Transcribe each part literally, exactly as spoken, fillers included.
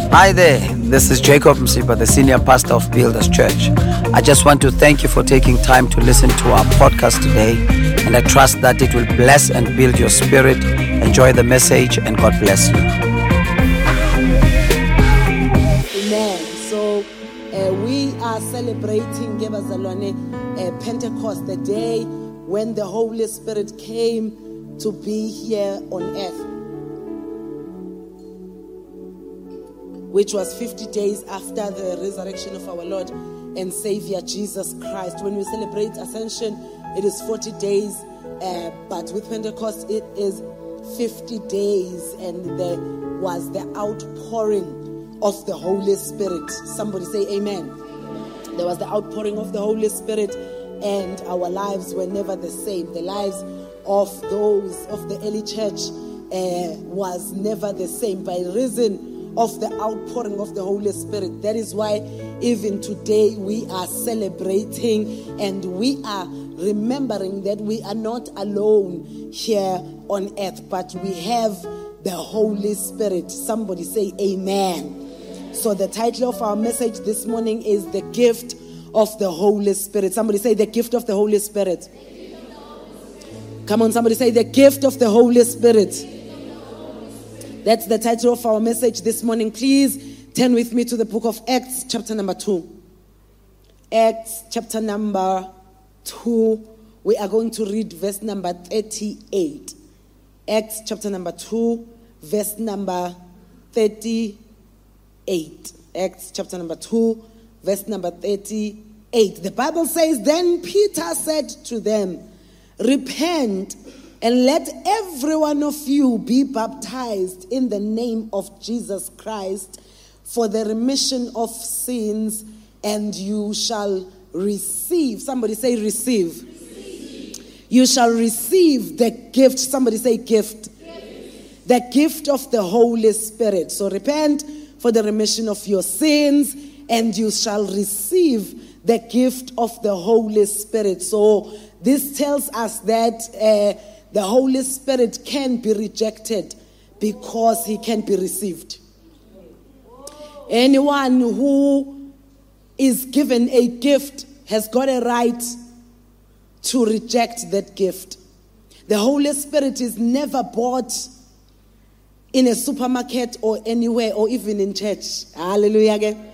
Hi there, this is Jacob Msipa, the senior pastor of Builders Church. I just want to thank you for taking time to listen to our podcast today, and I trust that it will bless and build your spirit. Enjoy the message, and God bless you. Amen. So uh, we are celebrating Gebazalwane uh, Pentecost, the day when the Holy Spirit came to be here on earth, which was fifty days after the resurrection of our Lord and Savior Jesus Christ. When we celebrate Ascension, it is forty days, uh, but with Pentecost, it is fifty days, and there was the outpouring of the Holy Spirit. Somebody say amen. There was the outpouring of the Holy Spirit, and our lives were never the same. The lives of those of the early church uh, was never the same by reason of the outpouring of the Holy Spirit. That is why even today we are celebrating and we are remembering that we are not alone here on earth, but we have the Holy Spirit. Somebody say amen. So the title of our message this morning is the gift of the Holy Spirit. Somebody say the gift of the Holy Spirit. Come on, somebody say the gift of the Holy Spirit. That's the title of our message this morning. Please turn with me to the book of Acts, chapter number two. Acts, chapter number two. We are going to read verse number thirty-eight. Acts, chapter number two, verse number thirty-eight. Acts, chapter number two, verse number thirty-eight. The Bible says, "Then Peter said to them, 'Repent, and let every one of you be baptized in the name of Jesus Christ for the remission of sins, and you shall receive.'" Somebody say receive. Receive. You shall receive the gift. Somebody say gift. Gift. The gift of the Holy Spirit. So repent for the remission of your sins, and you shall receive the gift of the Holy Spirit. So this tells us that uh, the Holy Spirit can be rejected because he can be received. Anyone who is given a gift has got a right to reject that gift. The Holy Spirit is never bought in a supermarket or anywhere or even in church. Hallelujah again.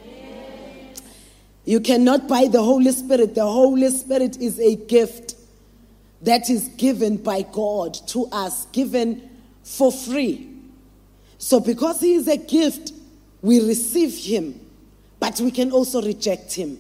You cannot buy the Holy Spirit. The Holy Spirit is a gift that is given by God to us, given for free. So because he is a gift, we receive him, but we can also reject him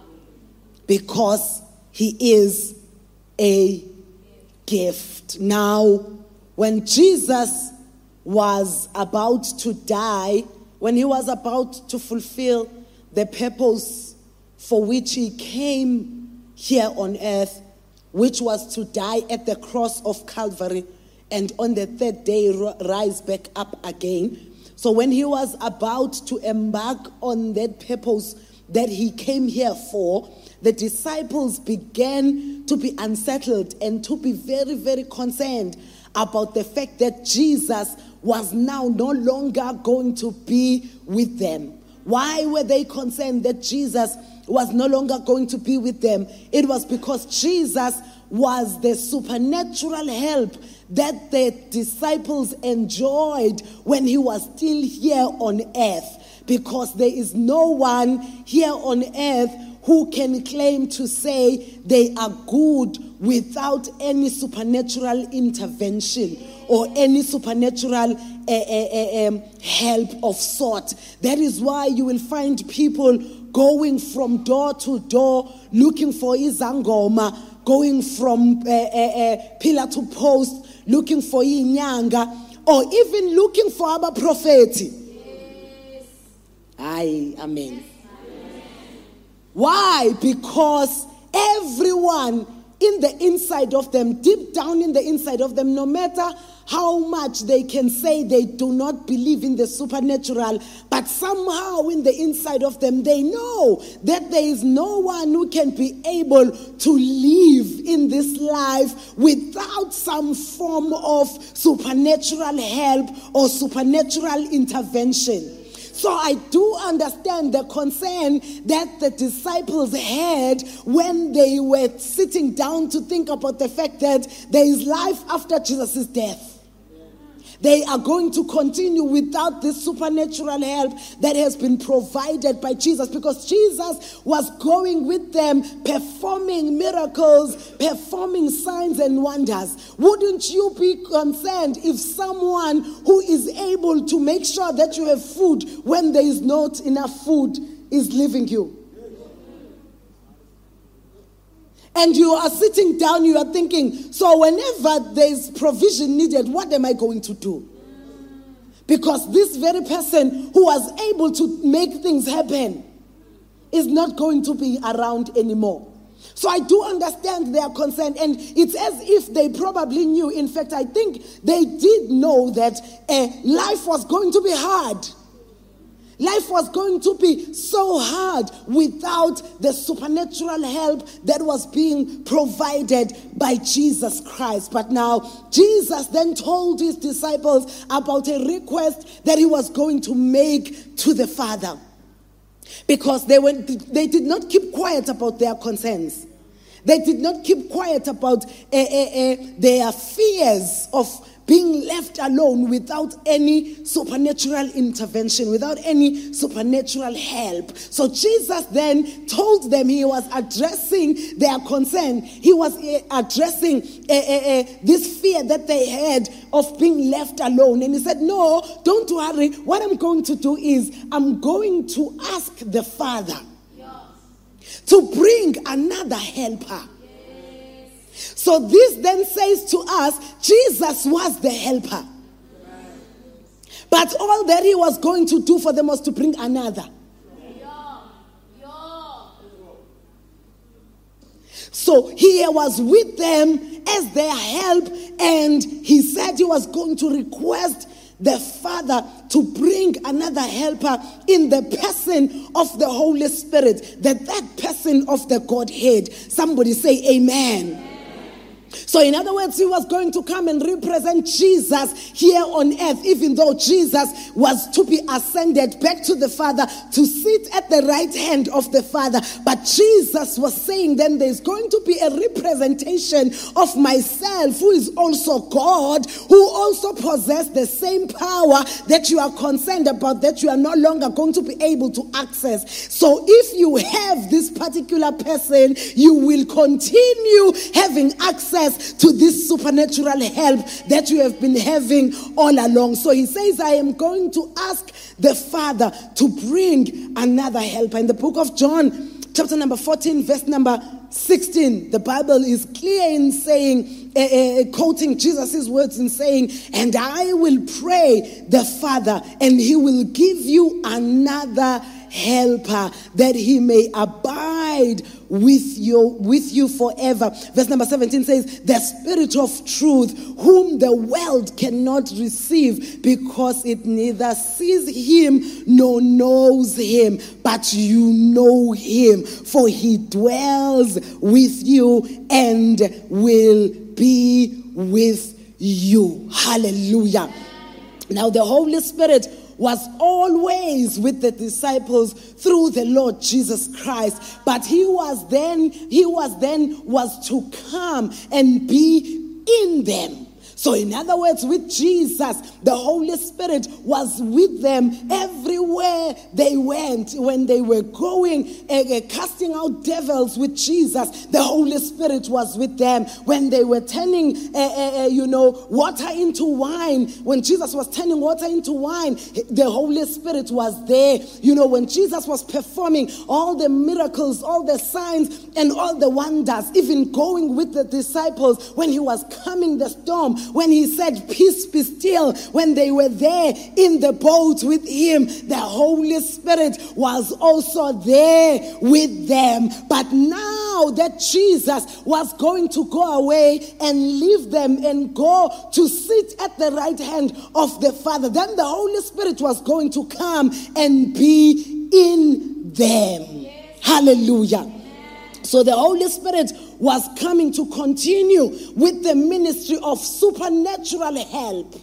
because he is a gift. Now, when Jesus was about to die, when he was about to fulfill the purpose for which he came here on earth, which was to die at the cross of Calvary and on the third day rise back up again. So when he was about to embark on that purpose that he came here for, the disciples began to be unsettled and to be very, very concerned about the fact that Jesus was now no longer going to be with them. Why were they concerned that Jesus was no longer going to be with them? It was because Jesus was the supernatural help that the disciples enjoyed when he was still here on earth. Because there is no one here on earth who can claim to say they are good without any supernatural intervention or any supernatural uh, uh, um, help of sort. That is why you will find people going from door to door looking for izangoma, going from uh, uh, uh, pillar to post looking for inyanga, or even looking for our prophet. Yes. Aye, amen. Yes. Why? Because everyone in the inside of them, deep down in the inside of them, no matter how much they can say they do not believe in the supernatural, but somehow in the inside of them, they know that there is no one who can be able to live in this life without some form of supernatural help or supernatural intervention. So I do understand the concern that the disciples had when they were sitting down to think about the fact that there is life after Jesus' death. They are going to continue without this supernatural help that has been provided by Jesus, because Jesus was going with them, performing miracles, performing signs and wonders. Wouldn't you be concerned if someone who is able to make sure that you have food when there is not enough food is leaving you? And you are sitting down, you are thinking, so whenever there's provision needed, what am I going to do? Because this very person who was able to make things happen is not going to be around anymore. So I do understand their concern, and it's as if they probably knew. In fact, I think they did know that uh, life was going to be hard. Life was going to be so hard without the supernatural help that was being provided by Jesus Christ. But now, Jesus then told his disciples about a request that he was going to make to the Father. Because they went, they did not keep quiet about their concerns. They did not keep quiet about uh, uh, uh, their fears of being left alone without any supernatural intervention, without any supernatural help. So Jesus then told them, he was addressing their concern. He was uh, addressing uh, uh, uh, this fear that they had of being left alone. And he said, no, don't worry. What I'm going to do is I'm going to ask the Father to bring another helper. So this then says to us, Jesus was the helper. But all that he was going to do for them was to bring another. So he was with them as their help, and he said he was going to request the Father to bring another helper in the person of the Holy Spirit, that that person of the Godhead. Somebody say amen. So in other words, he was going to come and represent Jesus here on earth, even though Jesus was to be ascended back to the Father to sit at the right hand of the Father. But Jesus was saying then there's going to be a representation of myself, who is also God, who also possesses the same power that you are concerned about, that you are no longer going to be able to access. So if you have this particular person, you will continue having access to this supernatural help that you have been having all along. So he says, I am going to ask the Father to bring another helper. In the book of John, chapter number fourteen, verse number sixteen, the Bible is clear in saying, uh, uh, quoting Jesus' words and saying, and I will pray the Father, and he will give you another helper, that he may abide with you with you forever. Verse number seventeen says, the Spirit of truth, whom the world cannot receive, because it neither sees him nor knows him, but you know him, for he dwells with you and will be with you. Hallelujah. Now the Holy Spirit was always with the disciples through the Lord Jesus Christ, but he was then he was then was to come and be in them. So in other words, with Jesus, the Holy Spirit was with them everywhere they went. When they were going, uh, uh, casting out devils with Jesus, the Holy Spirit was with them. When they were turning, uh, uh, uh, you know, water into wine, when Jesus was turning water into wine, the Holy Spirit was there. You know, when Jesus was performing all the miracles, all the signs, and all the wonders, even going with the disciples, when he was calming the storm, when he said, peace be still, when they were there in the boat with him, the Holy Spirit was also there with them. But now that Jesus was going to go away and leave them and go to sit at the right hand of the Father, then the Holy Spirit was going to come and be in them. Yes. Hallelujah. So the Holy Spirit was coming to continue with the ministry of supernatural help.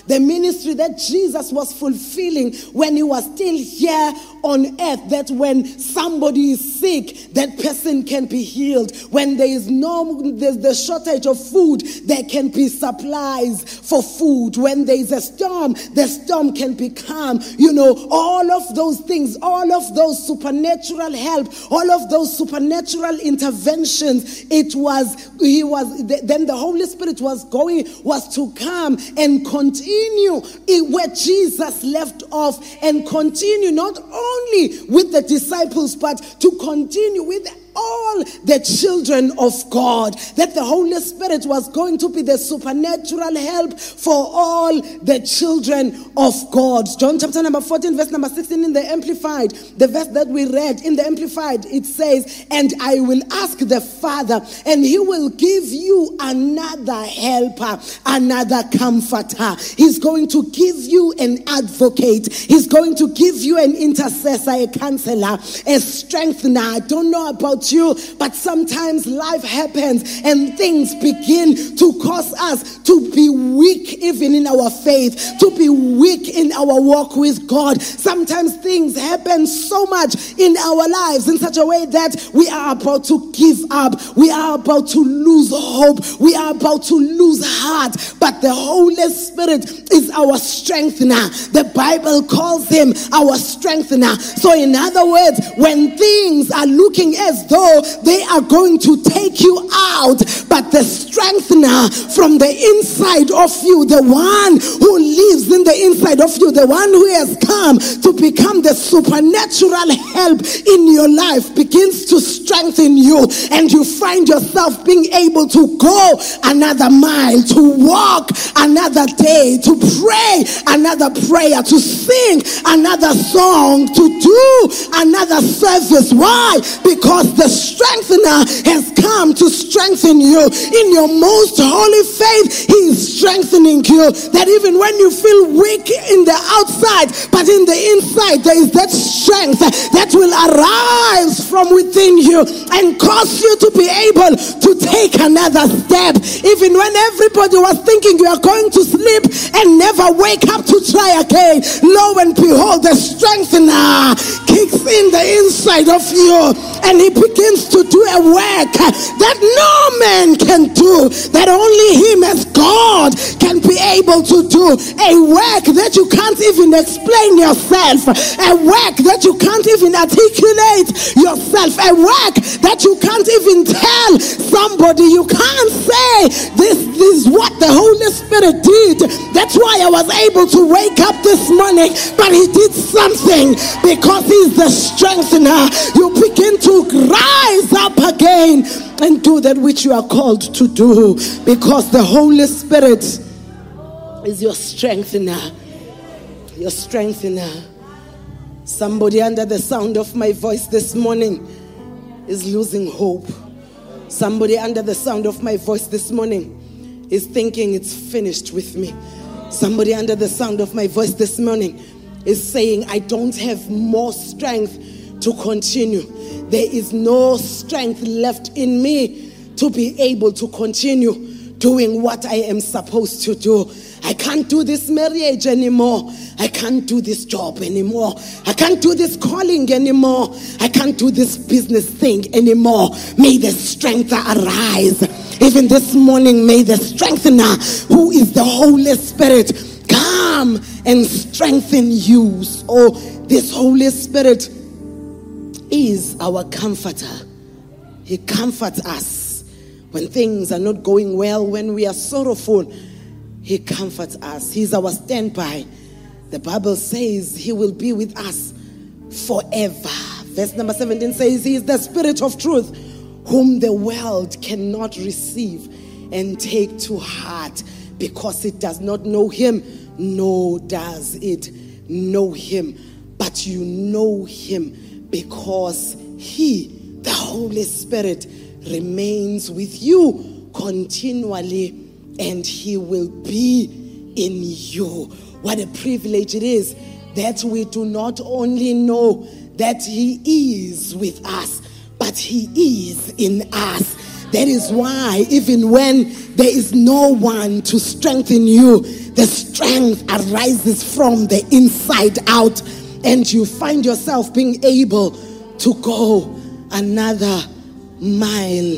the ministry that Jesus was fulfilling when he was still here on earth, that when somebody is sick, that person can be healed. When there is no, there's the shortage of food, there can be supplies for food. When there is a storm, the storm can be calm. You know, all of those things, all of those supernatural help, all of those supernatural interventions, it was, he was, then the Holy Spirit was going, was to come and continue where Jesus left off, and continue not only with the disciples, but to continue with all the children of God, that the Holy Spirit was going to be the supernatural help for all the children of God. John chapter number fourteen, verse number sixteen in the Amplified, the verse that we read in the Amplified, it says, and I will ask the Father, and he will give you another helper, another comforter. He's going to give you an advocate. He's going to give you an intercessor, a counselor, a strengthener. I don't know about you, but sometimes life happens and things begin to cause us to be weak even in our faith, to be weak in our walk with God. Sometimes things happen so much in our lives in such a way that we are about to give up, we are about to lose hope, we are about to lose heart, but the Holy Spirit is our strengthener. The Bible calls him our strengthener. So in other words, when things are looking as though they are going to take you out, but the strengthener from the inside of you, the one who lives in the inside of you, the one who has come to become the supernatural help in your life, begins to strengthen you, and you find yourself being able to go another mile, to walk another day, to pray another prayer, to sing another song, to do another service. Why? Because the strengthener has come to strengthen you. In your most holy faith, he is strengthening you. That even when you feel weak in the outside, but in the inside, there is that strength that will arise from within you and cause you to be able to take another step. Even when everybody was thinking you are going to sleep and never wake up to try again, lo and behold, the strengthener kicks in the inside of you, and he begins to do a work that no man can do, that only him as God can be able to do. A work that you can't even explain yourself, a work that you can't even articulate yourself, a work that you can't even tell somebody. You can't say this, this is what the Holy Spirit did. That's why I was able to wake up this morning, but he did something because he's the strengthener. You begin to rise up again and do that which you are called to do, because the Holy Spirit is your strengthener. Your strengthener. Somebody under the sound of my voice this morning is losing hope. Somebody under the sound of my voice this morning is thinking it's finished with me. Somebody under the sound of my voice this morning is saying, I don't have more strength to continue. There is no strength left in me to be able to continue doing what I am supposed to do. I can't do this marriage anymore. I can't do this job anymore. I can't do this calling anymore. I can't do this business thing anymore. May the strength arise. Even this morning, may the strengthener, who is the Holy Spirit, come and strengthen you. So this Holy Spirit is our comforter. He comforts us when things are not going well, when we are sorrowful. He comforts us. He's our standby. The Bible says he will be with us forever. Verse number seventeen says he is the Spirit of truth, whom the world cannot receive and take to heart, because it does not know him, nor does it know him. But you know him, because he, the Holy Spirit, remains with you continually, and he will be in you. What a privilege it is that we do not only know that he is with us, but he is in us. That is why even when there is no one to strengthen you, the strength arises from the inside out, and you find yourself being able to go another mile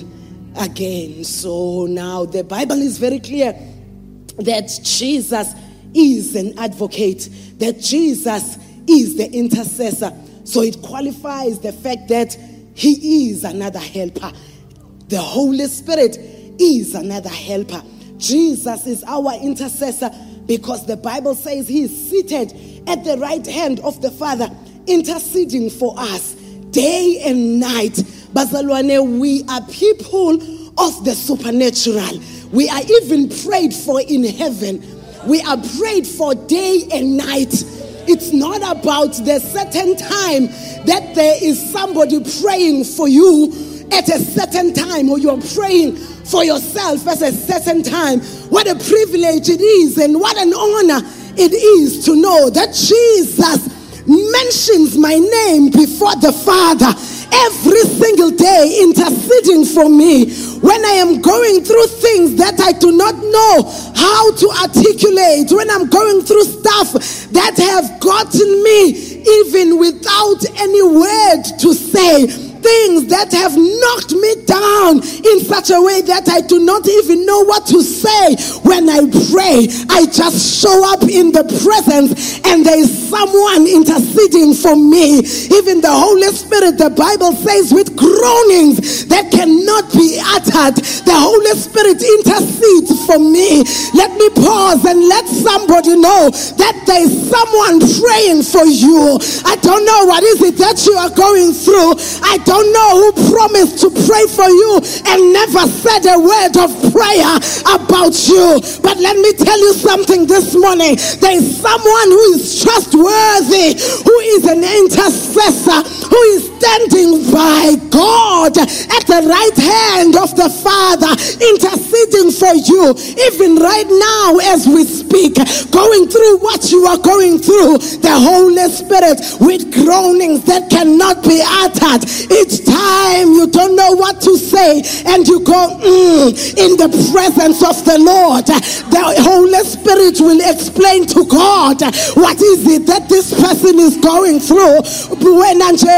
again. So now the Bible is very clear that Jesus is an advocate, that Jesus is the intercessor. So it qualifies the fact that he is another helper. The Holy Spirit is another helper. Jesus is our intercessor because the Bible says he is seated at the right hand of the Father, interceding for us day and night. Bazalwane, we are people of the supernatural. We are even prayed for in heaven. We are prayed for day and night. It's not about the certain time that there is somebody praying for you at a certain time, or you're praying for yourself at a certain time. What a privilege it is, and what an honor it is to know that Jesus mentions my name before the Father every single day, interceding for me when I am going through things that I do not know how to articulate, when I'm going through stuff that have gotten me even without any word to say, things that have knocked me down in such a way that I do not even know what to say. When I pray, I just show up in the presence and there is someone interceding for me. Even the Holy Spirit, the Bible says, with groanings that cannot be uttered, the Holy Spirit intercedes for me. Let me pause and let somebody know that there is someone praying for you. I don't know what is it that you are going through. I don't don't know who promised to pray for you and never said a word of prayer about you. But let me tell you something this morning. There is someone who is trustworthy, who is an intercessor, who is standing by God at the right hand of the Father, interceding for you. Even right now as we speak, going through what you are going through, the Holy Spirit with groanings that cannot be uttered. Each time you don't know what to say and you go mm, in the presence of the Lord, the Holy Spirit will explain to God what is it that this person is going through. When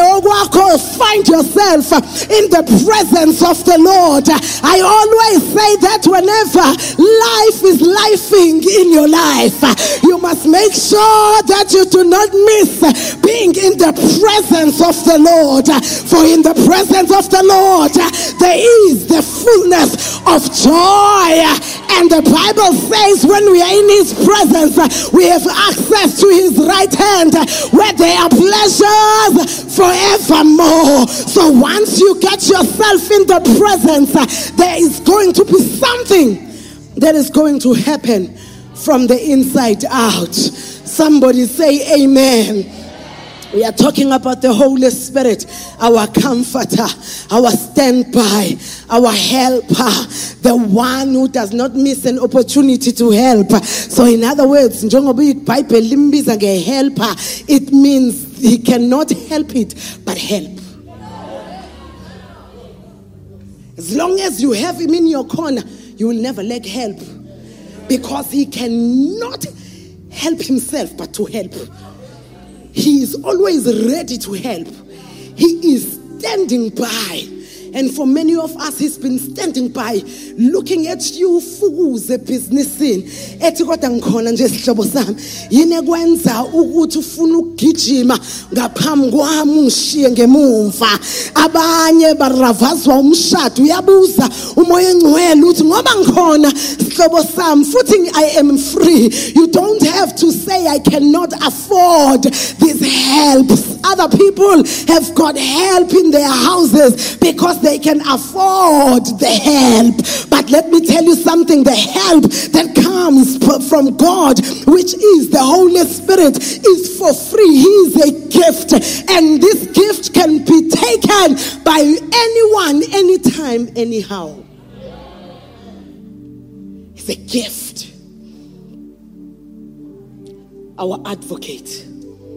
find yourself in the presence of the Lord. I always say that whenever life is lifing in your life, you must make sure that you do not miss being in the presence of the Lord. For in the presence of the Lord there is the fullness of joy, and the Bible says when we are in his presence we have access to his right hand where there are pleasures forevermore. So once you get yourself in the presence, there is going to be something that is going to happen from the inside out. Somebody say amen. We are talking about the Holy Spirit, our comforter, our standby, our helper, the one who does not miss an opportunity to help. So in other words, helper, it means he cannot help it but help. As long as you have him in your corner, you will never lack help, because he cannot help himself but to help. He is always ready to help. He is standing by. And for many of us, he's been standing by, looking at you fuze businessini. Ethi kodwa ngikhona nje sihlobo sami. Yini ekwenza ukuthi ufuna ukugijima ngaphambi kwami ungishiye ngemumva. Abanye baravazwa umshado, uyabuza umoya engcwele uthi ngoba ngikhona sihlobo sami futhi I am free. You don't have to say I cannot afford these helps. Other people have got help in their houses because they can afford the help. But let me tell you something, the help that comes from God, which is the Holy Spirit, is for free. He is a gift, and this gift can be taken by anyone, anytime, anyhow. It's a gift. Our advocate,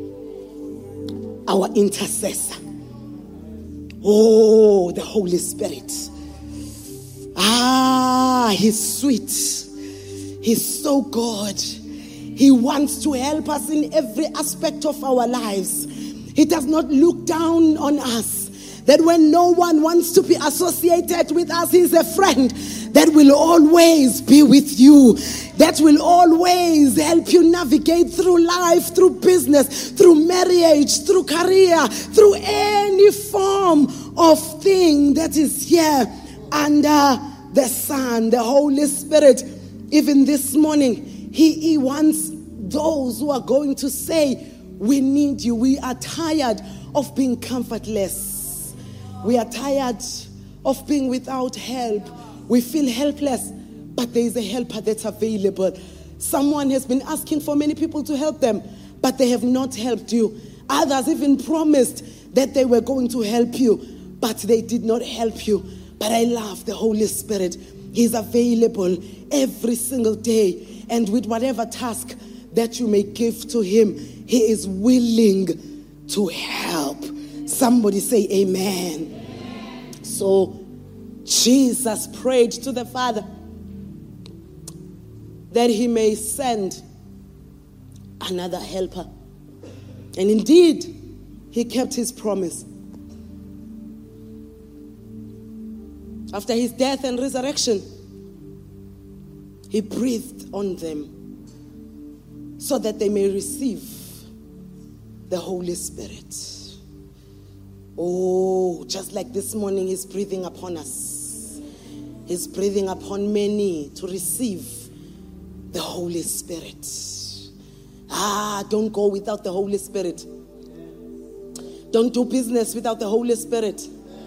our intercessor. Oh, the Holy Spirit. Ah, he's sweet. He's so good. He wants to help us in every aspect of our lives. He does not look down on us. That when no one wants to be associated with us, He's a friend that will always be with you. That will always help you navigate through life, through business, through marriage, through career, through any form of thing that is here under the sun. The Holy Spirit, even this morning, He, he wants those who are going to say, we need you. We are tired of being comfortless. We are tired of being without help. We feel helpless, but there is a helper that's available. Someone has been asking for many people to help them, but they have not helped you. Others even promised that they were going to help you, but they did not help you. But I love the Holy Spirit. He's available every single day. And with whatever task that you may give to Him, He is willing to help. Somebody say amen. Amen. So Jesus prayed to the Father that He may send another helper. And indeed, He kept His promise. After His death and resurrection, He breathed on them so that they may receive the Holy Spirit. Oh, just like this morning, He's breathing upon us. He's breathing upon many to receive the Holy Spirit. Ah, don't go without the Holy Spirit. Don't do business without the Holy Spirit.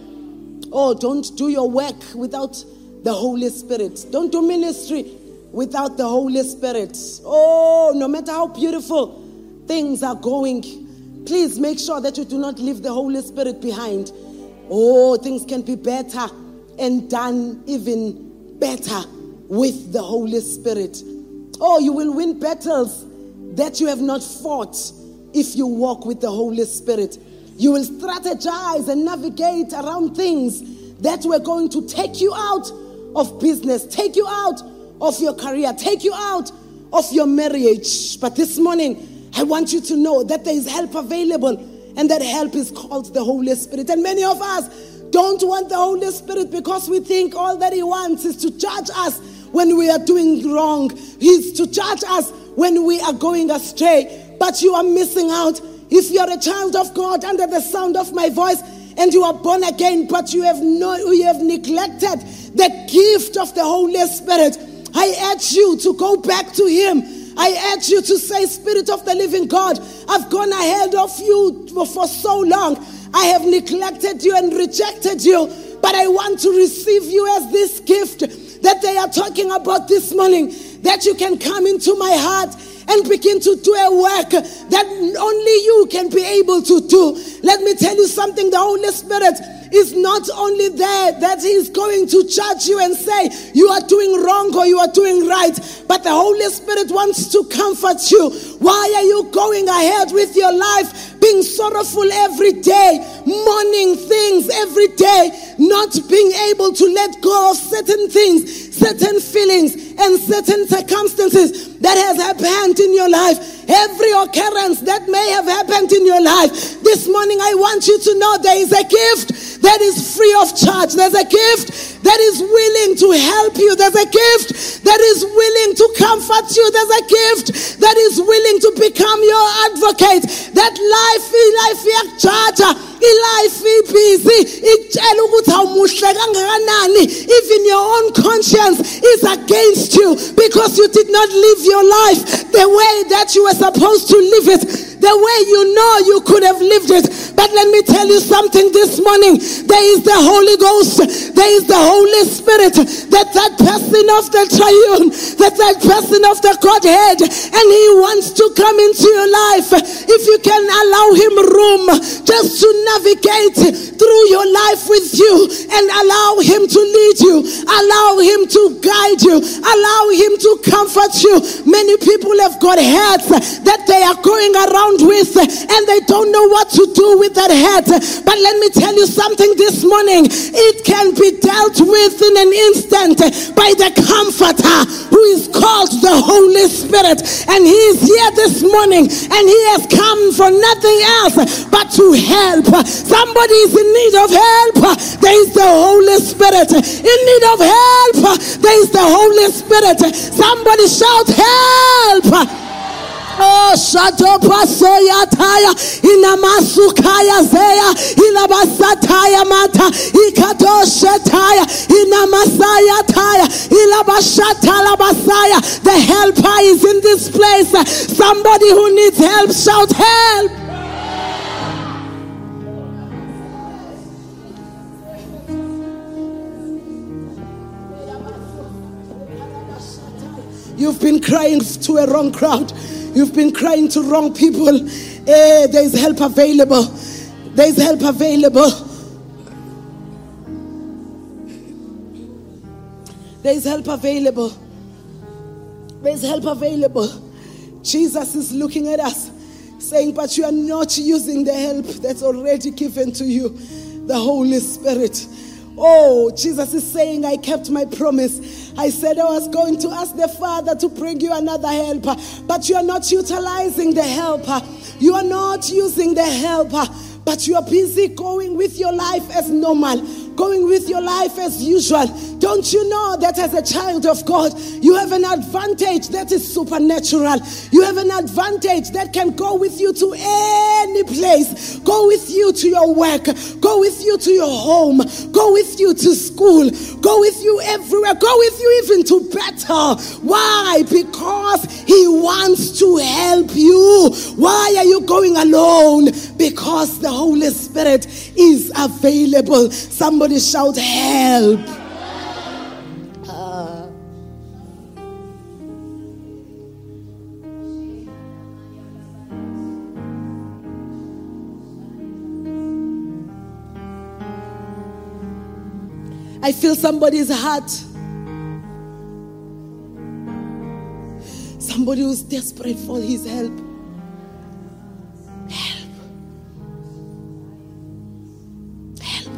Oh, don't do your work without the Holy Spirit. Don't do ministry without the Holy Spirit. Oh, no matter how beautiful things are going, please make sure that you do not leave the Holy Spirit behind. Oh, things can be better and done even better with the Holy Spirit. Oh, you will win battles that you have not fought if you walk with the Holy Spirit. You will strategize and navigate around things that were going to take you out of business, take you out of your career, take you out of your marriage. But this morning, I want you to know that there is help available, and that help is called the Holy Spirit. And many of us don't want the Holy Spirit because we think all that He wants is to judge us when we are doing wrong. He's to judge us when we are going astray. But you are missing out. If you're a child of God under the sound of my voice and you are born again, but you have no, you have neglected the gift of the Holy Spirit, I urge you to go back to Him. I urge you to say, Spirit of the living God, I've gone ahead of you for so long. I have neglected you and rejected you, but I want to receive you as this gift that they are talking about this morning, that you can come into my heart and begin to do a work that only you can be able to do. Let me tell you something. The Holy Spirit is not only there that He's going to judge you and say you are doing wrong or you are doing right, but the Holy Spirit wants to comfort you. Why are you going ahead with your life being sorrowful every day, mourning things every day, not being able to let go of certain things, certain feelings and certain circumstances that has happened in your life? Every occurrence that may have happened in your life, this morning I want you to know there is a gift that is free of charge. There's a gift that is willing to help you. There's a gift that is willing to comfort you. There's a gift that is willing to become your advocate. That life, life yakchacha, life busy. Even your own conscience is against you because you did not live your life the way that you were supposed to live it, the way you know you could have lived it. But let me tell you something this morning. There is the Holy Ghost. There is the Holy Spirit. That that person of the triune, that that person of the Godhead, and He wants to come into your life. If you can allow Him room just to navigate through your life with you and allow Him to lead you, allow Him to guide you, allow Him to comfort you. Many people have got heads that they are going around with and they don't know what to do with with that hurt. But let me tell you something this morning. It can be dealt with in an instant by the Comforter, who is called the Holy Spirit. And he is here this morning, and he has come for nothing else but to help. Somebody is in need of help. There is the Holy Spirit. In need of help, there is the Holy Spirit. Somebody shout help. Oh, Shatopa Soyataya, Inamasukaya Zeya, Ilabasataya Mata, Ikato Shetaya, Inamasaya Taya, Ilabashatala Basaya. The helper is in this place. Somebody who needs help, shout help. You've been crying to a wrong crowd. You've been crying to wrong people. Eh, there is help available. There is help available. There is help available. There is help available. Jesus is looking at us saying, but you are not using the help that's already given to you, the Holy Spirit. Oh, Jesus is saying, I kept my promise. I said I was going to ask the Father to bring you another helper, but you are not utilizing the helper. You are not using the helper, but you are busy going with your life as normal, going with your life as usual. Don't you know that as a child of God, you have an advantage that is supernatural? You have an advantage that can go with you to any place, go with you to your work, go with you to your home, go with you to school, go with you everywhere, go with you even to battle. Why? Because he wants to help you. Why are you going alone? Because the Holy Spirit is available. Somebody shout help. I feel somebody's heart. Somebody who's desperate for his help. Help. Help.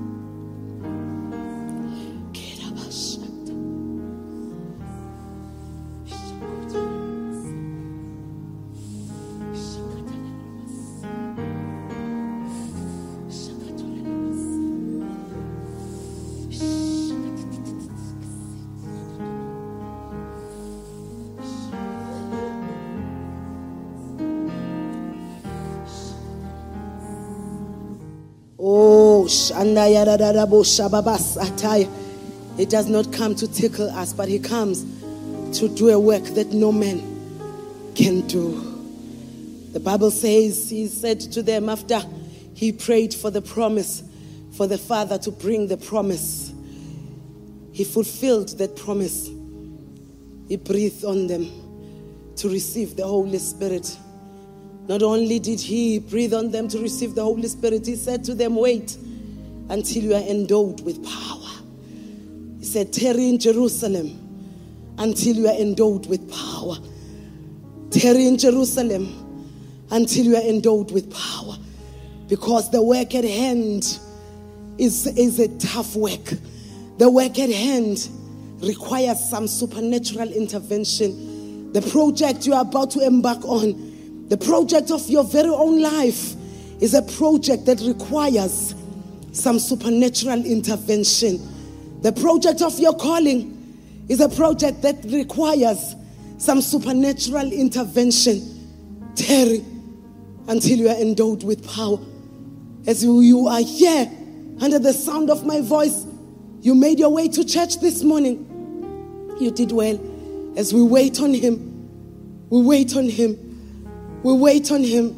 It does not come to tickle us, but he comes to do a work that no man can do. The Bible says he said to them after he prayed for the promise, for the Father to bring the promise, he fulfilled that promise. He breathed on them to receive the Holy Spirit. Not only did he breathe on them to receive the Holy Spirit, he said to them, wait until you are endowed with power. He said, tarry in Jerusalem until you are endowed with power. Tarry in Jerusalem until you are endowed with power. Because the work at hand is, is a tough work. The work at hand requires some supernatural intervention. The project you are about to embark on, the project of your very own life, is a project that requires some supernatural intervention. The project of your calling is a project that requires some supernatural intervention. Tarry until you are endowed with power. As you are here under the sound of my voice, you made your way to church this morning. You did well. As we wait on him, we wait on him. We wait on him.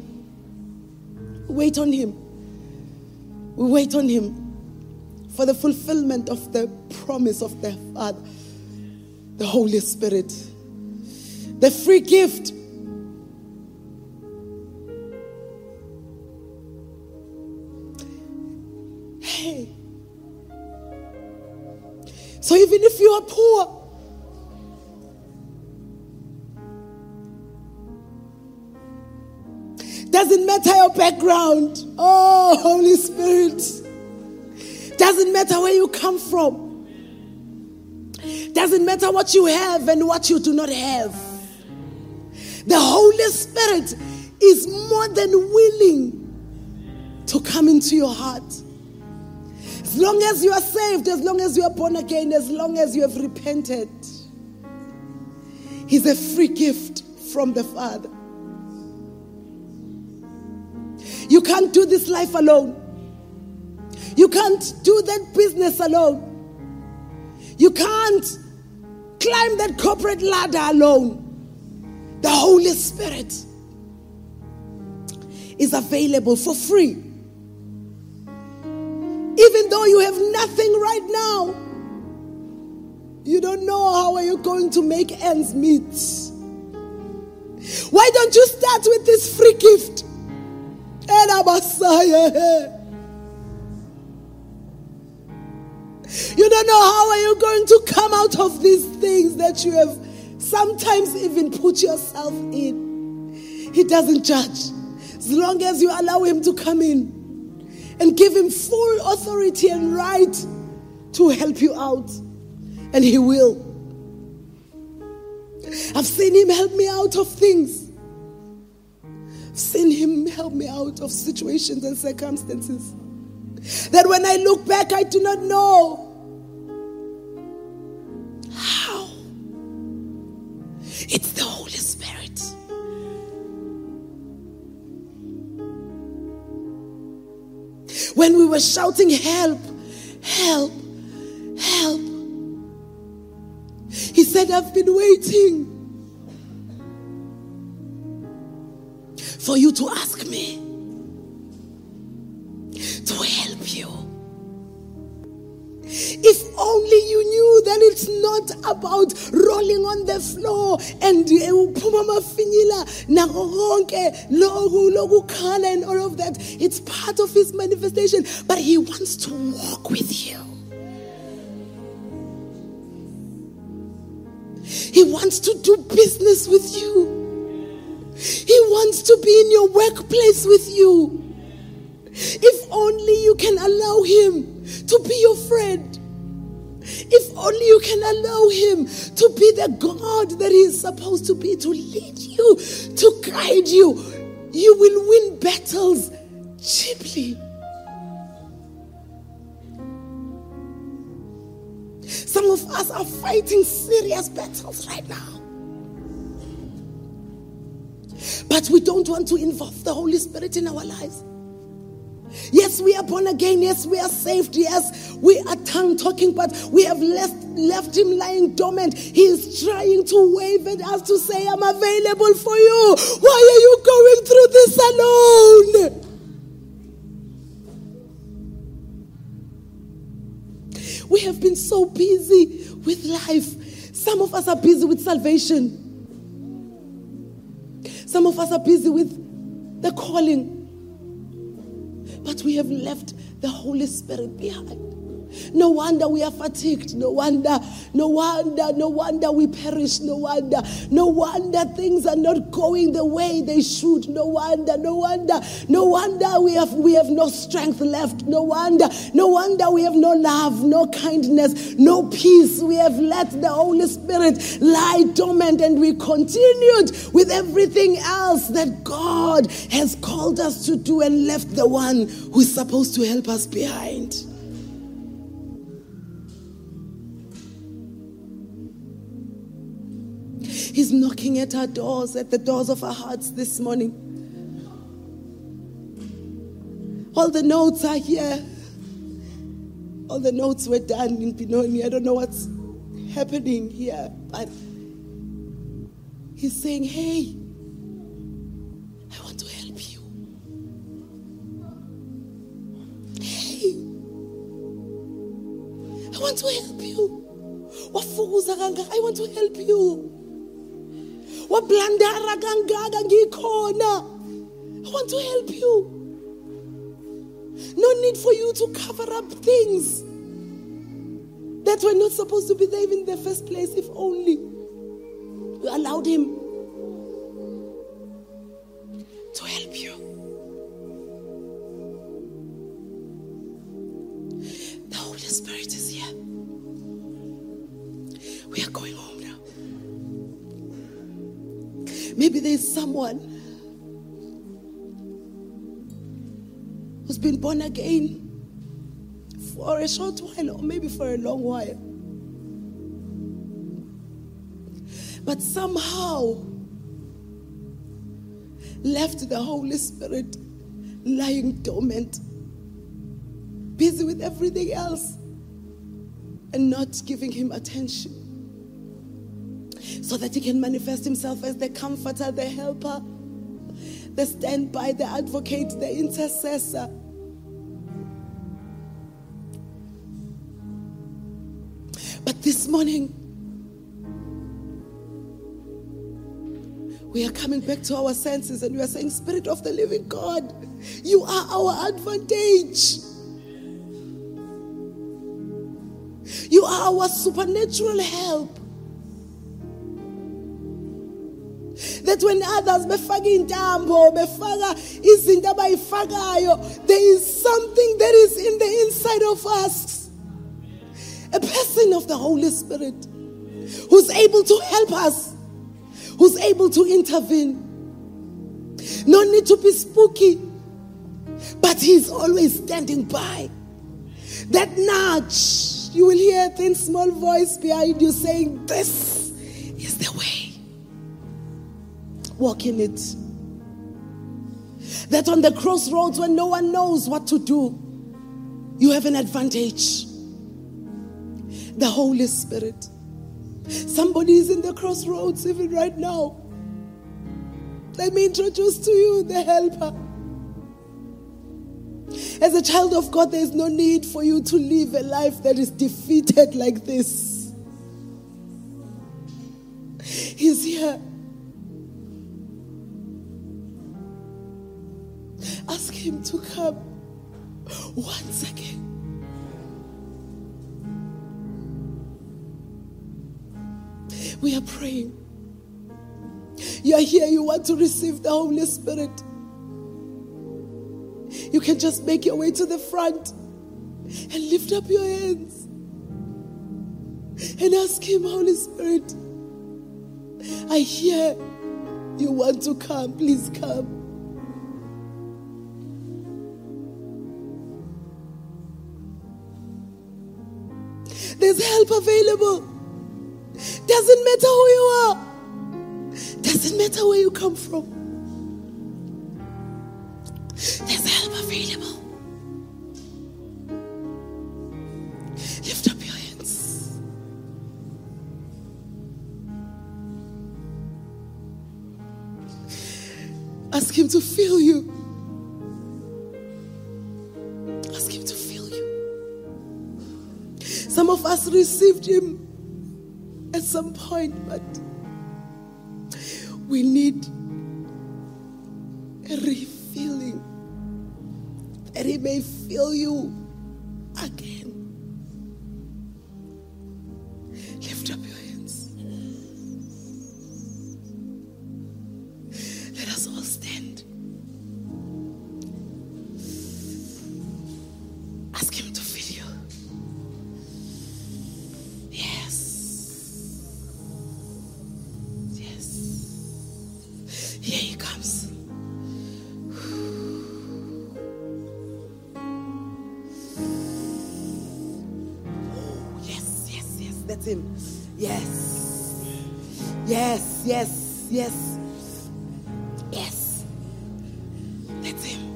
We wait on him. We wait on him for the fulfillment of the promise of the Father, the Holy Spirit, the free gift. Hey. So even if you are poor, Doesn't matter your background. Oh, Holy Spirit. Doesn't matter where you come from. Doesn't matter what you have and what you do not have. The Holy Spirit is more than willing to come into your heart. As long as you are saved, as long as you are born again, as long as you have repented, He's a free gift from the Father. You can't do this life alone. You can't do that business alone. You can't climb that corporate ladder alone. The Holy Spirit is available for free. Even though you have nothing right now, you don't know how are you going to make ends meet. Why don't you start with this free gift? You don't know how are you going to come out of these things that you have sometimes even put yourself in. He doesn't judge. As long as you allow Him to come in and give Him full authority and right to help you out. And He will. I've seen Him help me out of things. I've seen Him help me out of situations and circumstances that when I look back, I do not know how. It's the Holy Spirit. When we were shouting, help, help, help, He said, I've been waiting for you to ask me to help you. If only you knew that it's not about rolling on the floor and and all of that. It's part of His manifestation, but He wants to walk with you. He wants to do business with you. He wants to be in your workplace with you. If only you can allow Him to be your friend. If only you can allow Him to be the God that He is supposed to be, to lead you, to guide you, you will win battles cheaply. Some of us are fighting serious battles right now. But we don't want to involve the Holy Spirit in our lives. Yes, we are born again. Yes, we are saved. Yes, we are tongue talking, but we have left, left Him lying dormant. He is trying to wave at us to say, I'm available for you. Why are you going through this alone? We have been so busy with life. Some of us are busy with salvation. Some of us are busy with the calling. But we have left the Holy Spirit behind. No wonder we are fatigued. No wonder, no wonder, no wonder we perish. No wonder, no wonder things are not going the way they should. No wonder, no wonder, no wonder we have we have no strength left. No wonder, no wonder we have no love, no kindness, no peace. We have let the Holy Spirit lie dormant, and we continued with everything else that God has called us to do, and left the one who's supposed to help us behind. He's knocking at our doors, at the doors of our hearts this morning. All the notes are here. All the notes were done in Benoni. I don't know what's happening here, but He's saying, hey, I want to help you. Hey, I want to help you. I want to help you. I want to help you. No need for you to cover up things that were not supposed to be there in the first place. If only you allowed Him to help you. Maybe there's someone who's been born again for a short while or maybe for a long while. But somehow left the Holy Spirit lying dormant, busy with everything else and not giving him attention, so that he can manifest himself as the comforter, the helper, the standby, the advocate, the intercessor. But this morning, we are coming back to our senses and we are saying, Spirit of the living God, you are our advantage. You are our supernatural help. That when others befaka intambo, befaka izinto abayifakayo, there is something that is in the inside of us. A person of the Holy Spirit who's able to help us, who's able to intervene. No need to be spooky, but he's always standing by. That nudge, you will hear a thin small voice behind you saying, this is the way. Walk in it. That on the crossroads when no one knows what to do, you have an advantage. The Holy Spirit. Somebody is in the crossroads even right now. Let me introduce to you the helper. As a child of God, there is no need for you to live a life that is defeated like this. He's here. Ask him to come once again. We are praying. You are here, you want to receive the Holy Spirit. You can just make your way to the front and lift up your hands and ask him, Holy Spirit, I hear you want to come. Please come. There's help available. Doesn't matter who you are. Doesn't matter where you come from. There's help available. Lift up your hands. Ask him to fill you. Ask him to fill you. Some of us received him at some point, but we need a refilling, that he may fill you again. Lift up your hands. Let us all stand. Ask him to fill you. Here he comes. Oh, yes, yes, yes. That's him. Yes. Yes, yes, yes. Yes. That's him.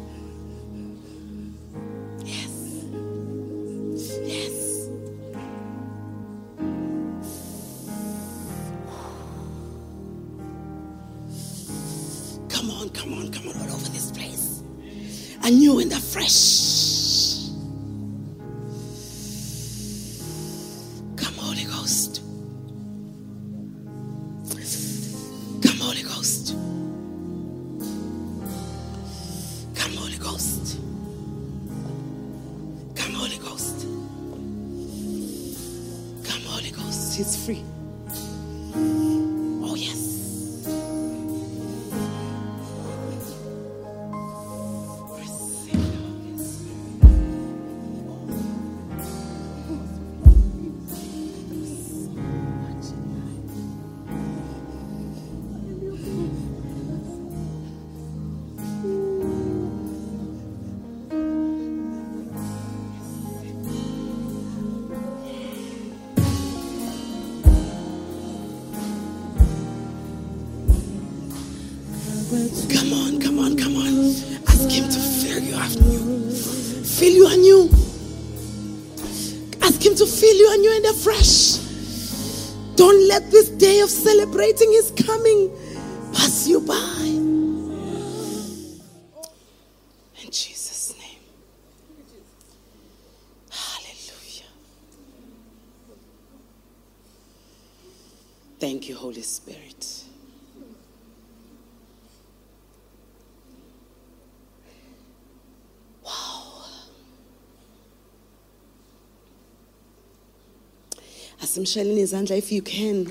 Yes. Yes. Come on, come on, come on, all over this place. Anew and afresh. Come, Holy Ghost. Come, Holy Ghost. Come, Holy Ghost. Come, Holy Ghost. Come, Holy Ghost. He's free. Oh, yes. fill you anew. Ask him to fill you anew and afresh. Don't let this day of celebrating his coming pass you by. In Jesus' name. Hallelujah. Thank you, Holy Spirit. Asimshaleni izandla if you can.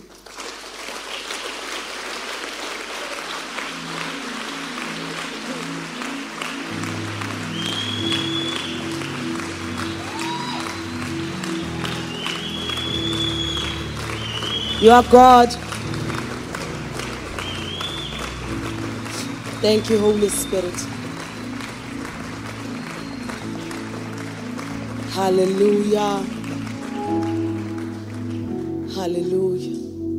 You are God. Thank you, Holy Spirit. Hallelujah. Hallelujah.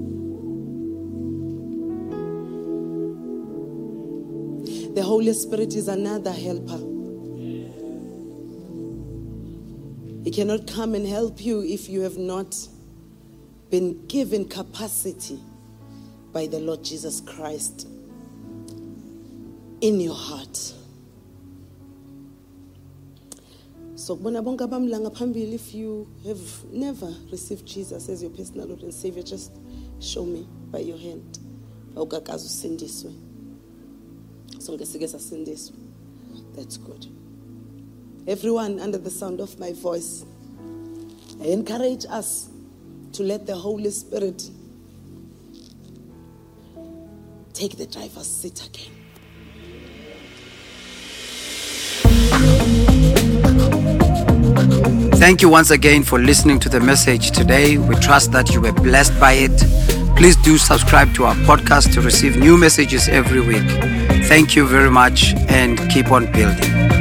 The Holy Spirit is another helper. He cannot come and help you if you have not been given capacity by the Lord Jesus Christ in your heart. So, if you have never received Jesus as your personal Lord and Savior, just show me by your hand. That's good. Everyone under the sound of my voice, I encourage us to let the Holy Spirit take the driver's seat again. Thank you once again for listening to the message today. We trust that you were blessed by it. Please do subscribe to our podcast to receive new messages every week. Thank you very much and keep on building.